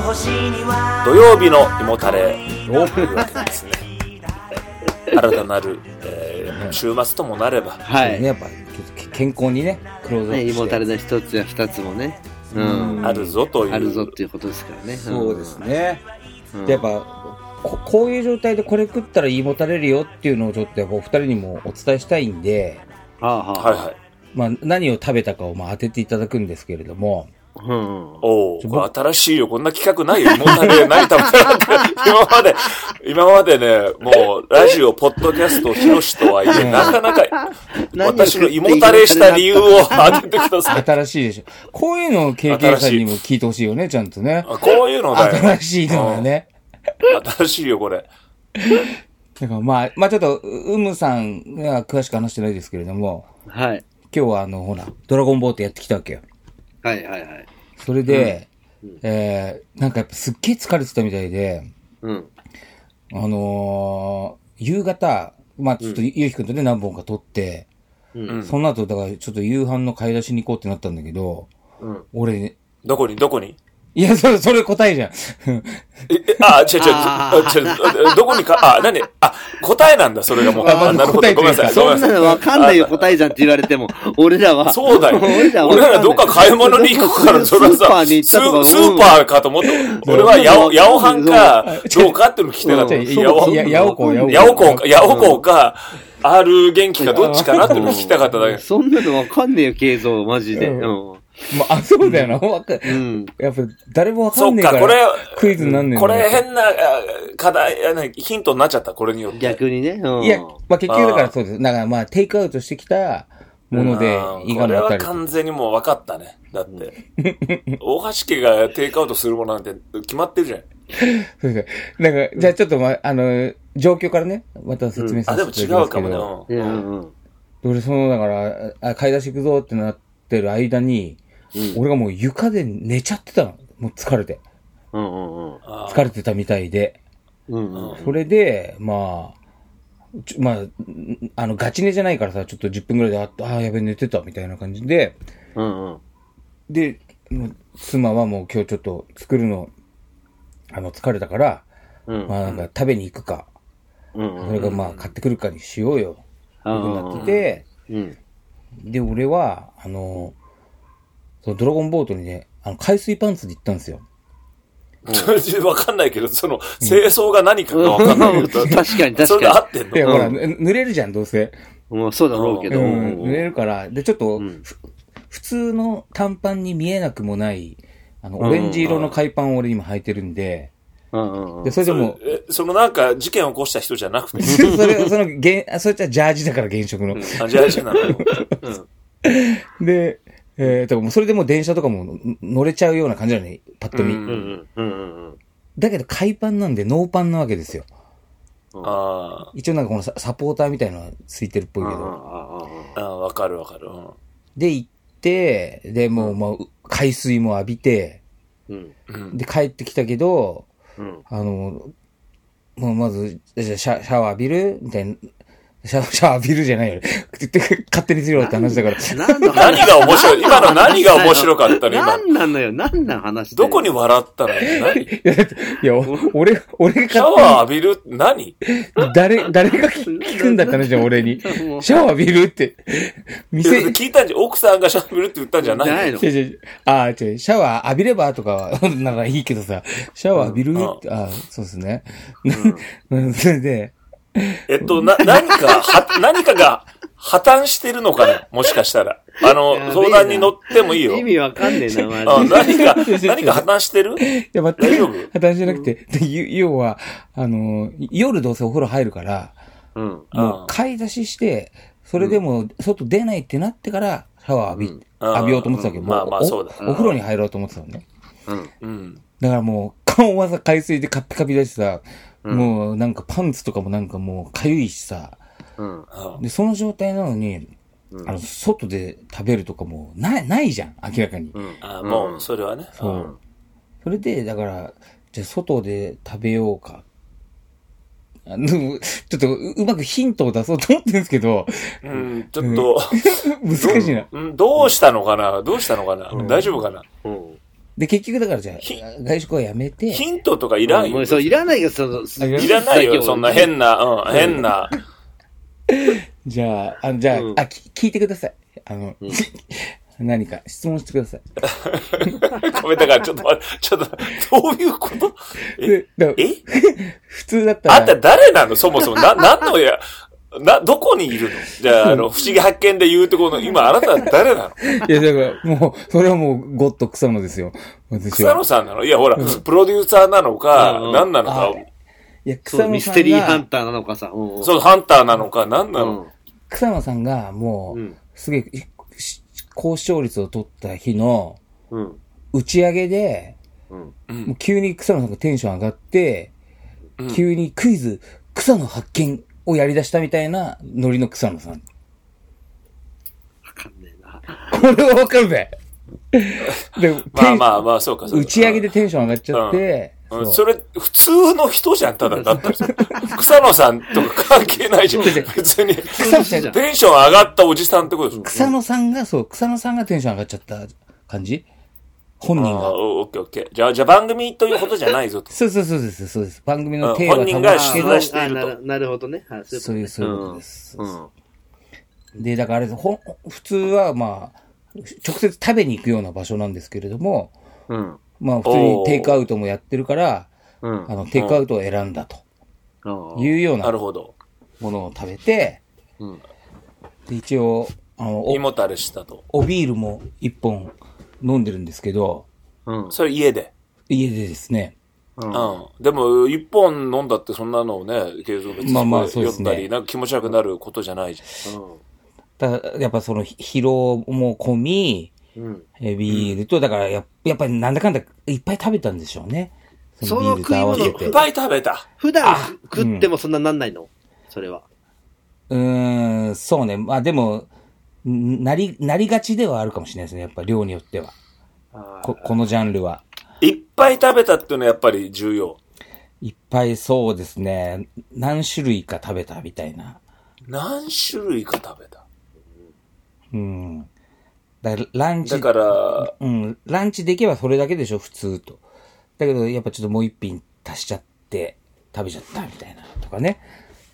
土曜日の胃もたれというわけですね。新たなる、週末ともなれば、 はい、 ね、やっぱ健康にね、クローズアップして、 胃もたれの一つや二つもね、 あるぞという、 あるぞっていうことですからね。 そうですね。でやっぱこういう状態でこれ食ったら胃もたれるよっていうのをちょっとやっぱお二人にもお伝えしたいんで、 はいはい。 まあ何を食べたかをまあ当てていただくんですけれども。 おお、新しいよ。こんな企画ないよ。胃もたれ何食べたって今までね、もうラジオ、ポッドキャスト、ヒロシとはいえ、なかなか私の胃もたれした理由を当ててください。 新しいでしょ。こういうのを経験者にも聞いてほしいよね、ちゃんとね。 こういうのだよ。 新しいのはね。 新しいよ、これ。 だからまあちょっと、うむさんが詳しく話してないですけれども、 はい。 今日はほら、ドラゴンボートやってきたわけよ。 はいはいはい。 それで、なんかやっぱすっげえ疲れてたみたいで、夕方、まあちょっとゆうひくんとね何本か撮って、その後だからちょっと夕飯の買い出しに行こうってなったんだけど、俺、ね、 どこにいや、それ答えじゃん。 どこにか、答えなんだ、それがもう。なるほど、ごめんなさい。 そんなのわかんないよ、答えじゃんって言われても。俺らは。 そうだよ。俺らどっか買い物に行くから、それはさ、スーパーかと思って、俺はヤオハンか、どうかっていうの聞きたかった。ヤオコか、R 元気かどっちかなっていうの聞きたかっただけ。 そんなのわかんねえよ、慶三、マジで。 まあ、そうだよな。やっぱ、誰もわかんねえから。 そっか、これ、 クイズになんねえこれ変な課題、ヒントになっちゃった、これによって。 逆にね。 いや、まあ結局だからそうです。だからまあ、テイクアウトしてきたもので、 胃がもたれる。これは完全にもう分かったね。だって。大橋家がテイクアウトするものなんて決まってるじゃん。 そうです。なんか、じゃあちょっと状況からね、また説明させていただきますけど。 でも違うかもね。 俺だから、買い出し行くぞってなってる間に、俺がもう床で寝ちゃってたの。もう疲れて。疲れてたみたいで。それで、まあ、ガチ寝じゃないからさ、ちょっと10分ぐらいで、やべ、寝てたみたいな感じで、で、妻はもう今日ちょっと作るの、疲れたから、まあなんか食べに行くか、それがまあ買ってくるかにしようよ、ってなってて、で、俺は、そのドラゴンボートにね、海水パンツで行ったんですよ。 わかんないけど、その、清掃が何かがわかんないけど。 確かに。 それで合ってんの？ いや、ほら、濡れるじゃん、どうせ。 そうだろうけど。 濡れるから、で、ちょっと、普通の短パンに見えなくもない、オレンジ色の海パンを俺今履いてるんで、で、それでも、 そのなんか事件を起こした人じゃなくて。 それじゃジャージだから現職の。 ジャージなの。 で、それでもう電車とかも乗れちゃうような感じなのに、パッと見。だけど海パンなんでノーパンなわけですよ。一応なんかこのサポーターみたいなのがついてるっぽいけど。 わかる。 で、行って、で、もう、まあ、海水も浴びて、で、帰ってきたけど、もうまず、じゃあシャワー浴びるみたいな。シャワー浴びるじゃないよ。勝手にするよって話だから。 何が面白い今の何が面白かったの今。 何なのよ何な話どこに笑ったの何いや、俺がシャワー浴びる何誰が聞くんだったのじゃん、俺に。シャワー浴びるって。 聞いたんじゃ、奥さんがシャワー浴びるって言ったんじゃないの？ シャワー浴びればとかは、なんかいいけどさ、シャワー浴びるって、そうですね。それで、 何かが破綻してるのかなもしかしたら。相談に乗ってもいいよ。 意味わかんねえな、マジで。何か破綻してる？ いや、大丈夫？破綻してなくて、要は、夜どうせお風呂入るから、もう買い出しして、それでも外出ないってなってから、シャワー浴びようと思ってたけど、 まあそうだ。 お風呂に入ろうと思ってたのね。だからもう、顔はさ、海水でカッピカピだしさ、もうなんかパンツとかもなんかもうかゆいしさ、で、その状態なのに、外で食べるとかもないじゃん、明らかに。 もう、それはね。 そう。それで、だから、じゃあ外で食べようか。ちょっとうまくヒントを出そうと思ってるんですけど。 ちょっと。 難しいな。 どうしたのかな大丈夫かなで、結局だからじゃあ、外食はやめて。 ヒントとかいらんよ。 そう、いらないよ、 いらないよ、そんな変な、変な。 じゃあ、聞いてください。何か質問してください。 ごめん、だからちょっと、どういうこと普通だったら。 あんた誰なのそもそも。何のどこにいるのじゃあ、不思議発見で言うところの、今あなたは誰なのいや、だからもう、それはもう、ゴッド草野ですよ。 草野さんなのいや、ほら、プロデューサーなのか、何なのか。 いや、草野さんが。 ミステリーハンターなのかさ。 そう、ハンターなのか、何なの草野さんが、もう、すげえ、高視聴率を取った日の、打ち上げで、もう急に草野さんがテンション上がって、急にクイズ、草野発見をやり出したみたいなノリの草野さん。わかんねえな。 これはわかるべ。 でまあ、そうか。 打ち上げでテンション上がっちゃって、 それ、普通の人じゃん、ただ。だったら。草野さんとか関係ないじゃん。別に。テンション上がったおじさんってことでしょ。 草野さんがテンション上がっちゃった感じ本人が。 オッケー。じゃあ番組ということじゃないぞと。 そうです。番組のテーマ本人が出題していると。 なるほどね。 そういうことです。で、だからあれ、普通はまあ、直接食べに行くような場所なんですけれども、まあ普通にテイクアウトもやってるから、テイクアウトを選んだというようなものを食べて、で一応、 胃もたれしたと。 おビールも一本飲んでるんですけど、 それ家でですね。 でも、一本飲んだってそんなのをね、継続的に酔ったり、なんか気持ち悪くなることじゃないじゃん。やっぱその疲労も込み、ビールと、だからやっぱりなんだかんだいっぱい食べたんでしょうね。 その食い物いっぱい食べた。 普段食ってもそんななんないのそれは。 そうね。まあでも、なりがちではあるかもしれないですね。やっぱ量によっては。このジャンルは。 いっぱい食べたっていうのはやっぱり重要。 いっぱいそうですね。何種類か食べたみたいな。 何種類か食べた。 ランチ。だから、ランチできればそれだけでしょ、普通と。だけど、やっぱちょっともう一品足しちゃって、食べちゃったみたいな、とかね。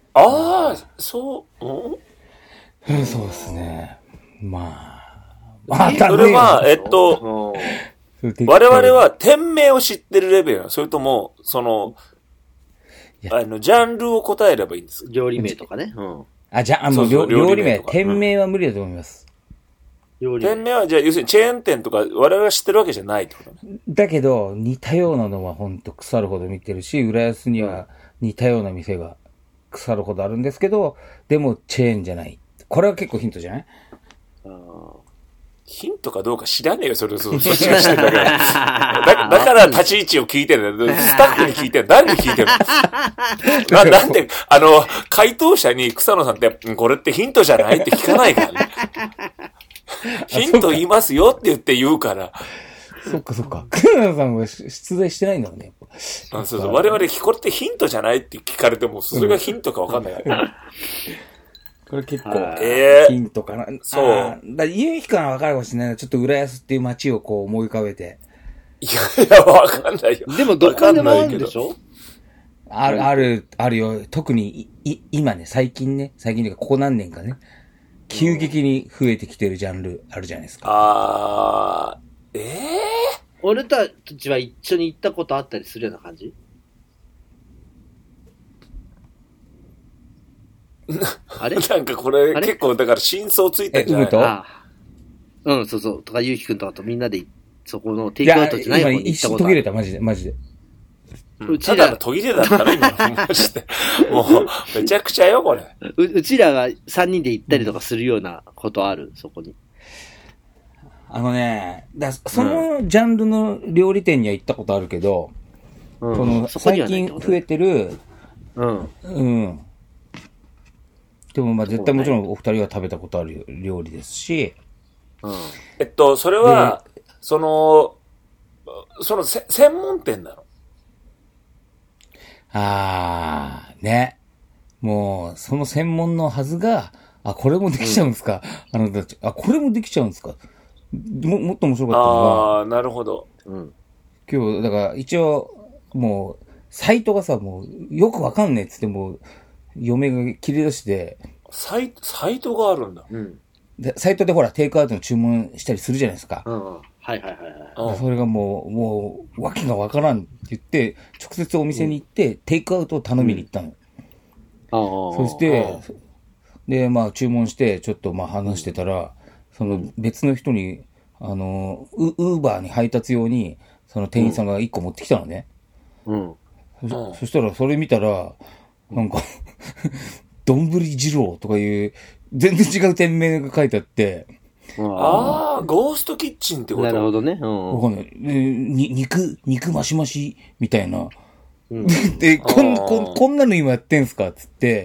そうですね。まあ。それは、我々は店名を知ってるレベルなのそれとも、ジャンルを答えればいいんですか料理名とかね。 もう料理名、店名は無理だと思います。 店名は、じゃあ、要するにチェーン店とか、我々が知ってるわけじゃないってことね。 だけど、似たようなのはほんと腐るほど見てるし、浦安には似たような店が腐るほどあるんですけど、でもチェーンじゃない。これは結構ヒントじゃない？ ヒントかどうか知らねえよ、そっちがしてんだから。だから立ち位置を聞いてるんだよ。スタッフに聞いてる。誰に聞いてるのなんで、回答者に草野さんって、これってヒントじゃないって聞かないからね。ヒント言いますよって言うから。 そっか。草野さんは出題してないんだもんね。 そう。我々、これってヒントじゃないって聞かれても、それがヒントかわかんないから。 これ結構、ヒントかな。 そう。 家行くかなわかるかもしれない。ちょっと浦安っていう街をこう思い浮かべて。 いや、わかんないよ。 でもどこでもあるんでしょあるよ。特に、今ね、最近ね、ここ何年かね、急激に増えてきてるジャンルあるじゃないですか。 俺たちは一緒に行ったことあったりするような感じあれなんかこれ結構だから真相ついてるんじゃないそう。とか、ゆうきくんとかとみんなで、そこのテイクアウトじゃない方に行ったことある。 途切れた、マジで。 ただの途切れだったら今のマジで。もう、めちゃくちゃよ、これ。 うちらが3人で行ったりとかするようなことあるそこに。 そのジャンルの料理店には行ったことあるけど、最近増えてる、でも絶対もちろんお二人は食べたことある料理ですし、 それは、その専門店なの？ ね。もう、その専門のはずが、これもできちゃうんですか、あなたたち。これもできちゃうんですかもっと面白かったのは。 なるほど。 今日、だから一応、もう、サイトがさ、もう、よくわかんねえっつって、もう、嫁が切り出して、 サイトがあるんだ。 でサイトでほら、テイクアウトの注文したりするじゃないですか。 はいはいはい。 それがもう、わけがわからんって言って、直接お店に行って、テイクアウトを頼みに行ったの。そして、で、まあ、注文して、ちょっとまあ話してたら、その別の人に、ウーバーに配達用に、その店員さんが1個持ってきたのね。そしたら、それ見たら、なんか、丼二郎とかいう、全然違う店名が書いてあって、 ゴーストキッチンってこと？ なるほどね。 わかんない。肉マシマシみたいな。で、こんなの今やってんすかつって、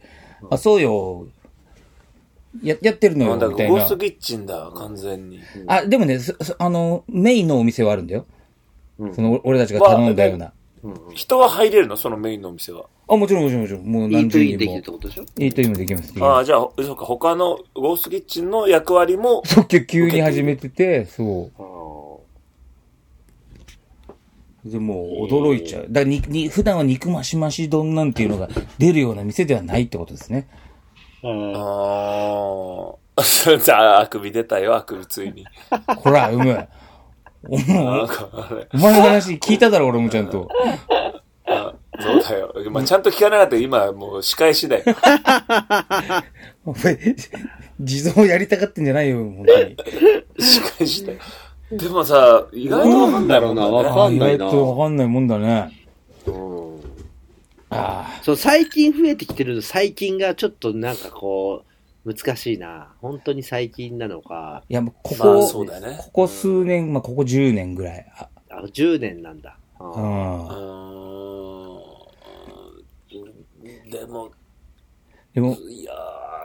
そうよ。やってるのよ、みたいな。 ゴーストキッチンだ、完全に。 でもね、メインのお店はあるんだよ。その、俺たちが頼んだような。 人は入れるの？そのメインのお店は。 もちろん。もう何十人も。イートインできるってことでしょ？ イートインもできます。 じゃあ、そうか、他のゴーストキッチンの役割も。 そう、急に始めてて、そう。でもう驚いちゃう。だから普段は肉マシマシ丼なんていうのが出るような店ではないってことですね。 じゃあ、あくび出たよ、あくびついに。 ほら、お前の話聞いただろ、俺もちゃんと。 そうだよ。まあ、ちゃんと聞かなかったら今もう仕返しだよ。 お前、地蔵やりたがってんじゃないよ、本当に。 仕返しだよ。でもさ、意外とわかんないもんだね。 わかんないな。 意外とわかんないもんだね。 そう、最近増えてきてる最近がちょっとなんかこう、難しいな。本当に最近なのか。 いや、 そうだよね。 ここ数年、ここ10年ぐらい。 10年なんだ。 でも、いや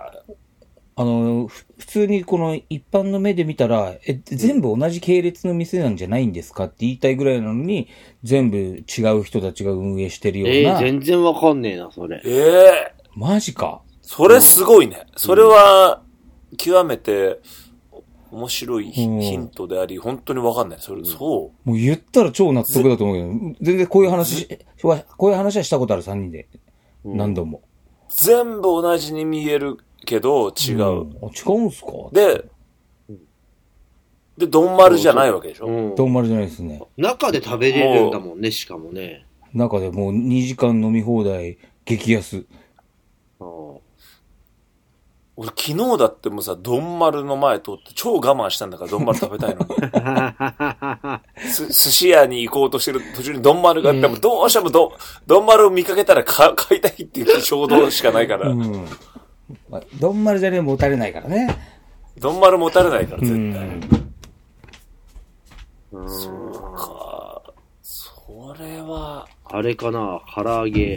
普通にこの一般の目で見たら、全部同じ系列の店なんじゃないんですかって言いたいぐらいなのに、全部違う人たちが運営してるような。 全然わかんねえな、それ。 マジか。 それすごいね。それは、極めて、面白いヒントであり、本当にわかんない。そう。 もう言ったら超納得だと思うけど、全然こういう話はしたことある3人で。何度も。 全部同じに見えるけど、違う。 違うんすか？ で、丼丸じゃないわけでしょ？ 丼丸じゃないですね。 中で食べれるんだもんね、しかもね。 中でもう2時間飲み放題、激安。 俺昨日だってもさ、丼丸の前通って超我慢したんだから、丼丸食べたいのに。寿司屋に行こうとしてる途中に丼丸があっても、どうしても丼丸を見かけたら買いたいっていう衝動しかないから。 丼丸じゃねえ持たれないからね。 丼丸持たれないから、絶対。そうか。それは。 あれかな、唐揚げ。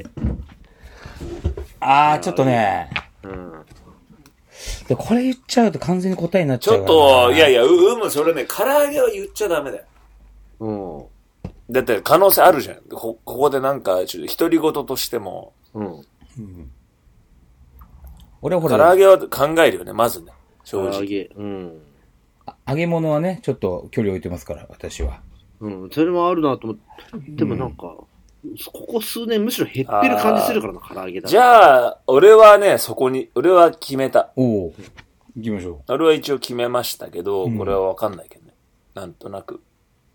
ちょっとね。で、これ言っちゃうと完全に答えになっちゃうから。 ちょっと、いや、それね、唐揚げは言っちゃダメだよ。だって可能性あるじゃん。ここでなんか、ちょっと独り言としても。 俺はほら。唐揚げは考えるよね、まずね。正直。 唐揚げ。 揚げ物はね、ちょっと距離置いてますから、私は。 それもあるなと思って。でもなんか、ここ数年むしろ減ってる感じするからな、唐揚げだ。 じゃあ、俺はね、俺は決めた。 行きましょう。俺は一応決めましたけど、これはわかんないけどね。なんとなく。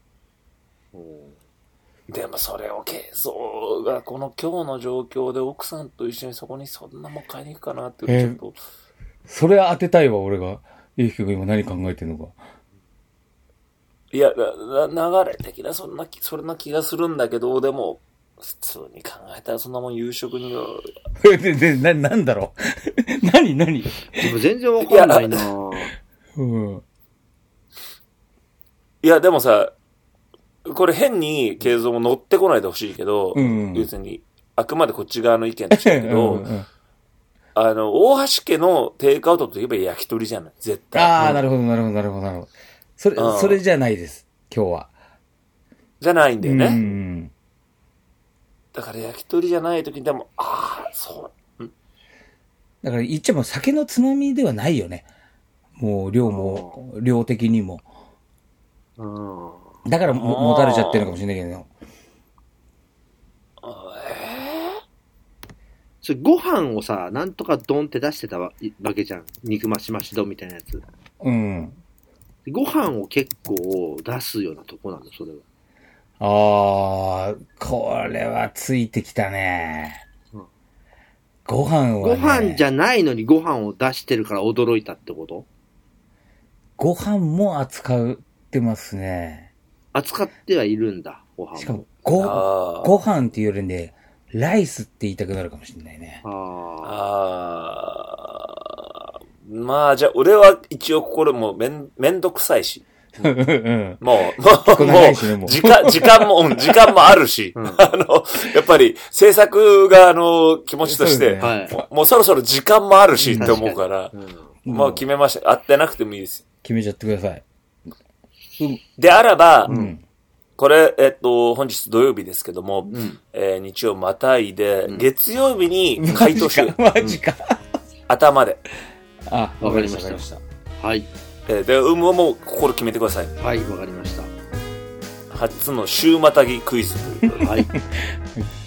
でもそれを慶三がこの今日の状況で奥さんと一緒にそこにそんなもん買いに行くかなってちょっと。 それ当てたいわ、俺が。ゆうきくんが今何考えてんのか。 いや、流れ的なそんな気がするんだけど、でも、普通に考えたらそんなもん夕食には。 なんだろう何でも全然わかんないないや、でもさ、これ変に継続も乗ってこないでほしいけど、別に、あくまでこっち側の意見としてだけど、大橋家のテイクアウトといえば焼き鳥じゃない、絶対。 なるほど。それじゃないです、今日は。 じゃないんだよね。だから焼き鳥じゃない時にでも、そう。 だから言っちゃえば酒のつまみではないよね。もう量的にも。 だから持たれちゃってるのかもしれないけど。 それご飯をさ、なんとかドンって出してたわけじゃん。肉増し増し丼みたいなやつ。 うん。 ご飯を結構出すようなとこなんだ、それは。 これはついてきたね。ご飯は、ね、 ご飯じゃないのにご飯を出してるから驚いたってこと？ ご飯も扱ってますね。 扱ってはいるんだ、ご飯も。 しかも、ご飯っていうよりね、ライスって言いたくなるかもしれないね。 まあ、じゃあ、俺は一応これもめんどくさいし。もう、時間もあるし、やっぱり制作が気持ちとして、もうそろそろ時間もあるしって思うから、もう決めました。会ってなくてもいいです。 決めちゃってください。 であらば、これ、本日土曜日ですけども、日曜またいで、月曜日に回答しよう。 マジか。 頭で。 わかりました。はい。 で、もう心決めてください。 はい、わかりました。 初の週またぎクイズということで。 はい。